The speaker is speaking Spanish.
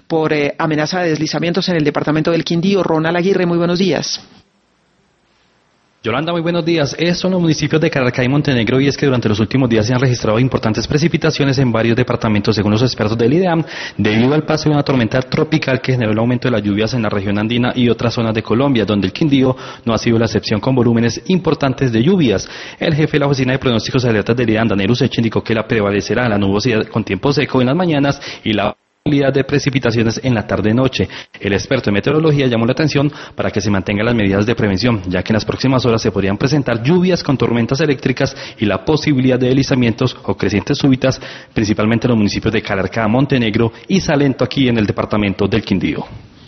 por amenaza de deslizamientos en el departamento del Quindío. Ronald Aguirre, muy buenos días. Yolanda, muy buenos días. Son los municipios de Calarcá y Montenegro, y es que durante los últimos días se han registrado importantes precipitaciones en varios departamentos, según los expertos del IDEAM, debido al paso de una tormenta tropical que generó el aumento de las lluvias en la región andina y otras zonas de Colombia, donde el Quindío no ha sido la excepción, con volúmenes importantes de lluvias. El jefe de la Oficina de Pronósticos y Alertas del IDEAM, Daniel Useche, indicó que prevalecerá la nubosidad con tiempo seco en las mañanas y la probabilidad de precipitaciones en la tarde-noche. El experto en meteorología llamó la atención para que se mantengan las medidas de prevención, ya que en las próximas horas se podrían presentar lluvias con tormentas eléctricas y la posibilidad de deslizamientos o crecientes súbitas, principalmente en los municipios de Calarcá, Montenegro y Salento, aquí en el departamento del Quindío.